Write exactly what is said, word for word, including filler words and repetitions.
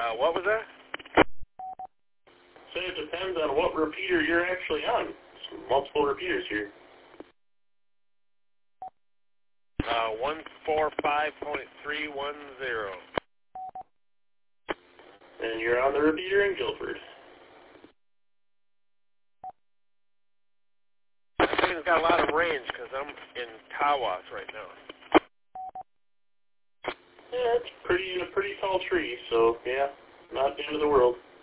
Uh, what was that? So it depends on what repeater you're actually on. There's multiple repeaters here. Uh, one four five point three one zero. And you're on the repeater in Guilford. I think it's got a lot of range because I'm in Tawas right now. Yeah, it's pretty in a pretty tall tree, so yeah, not the end of the world.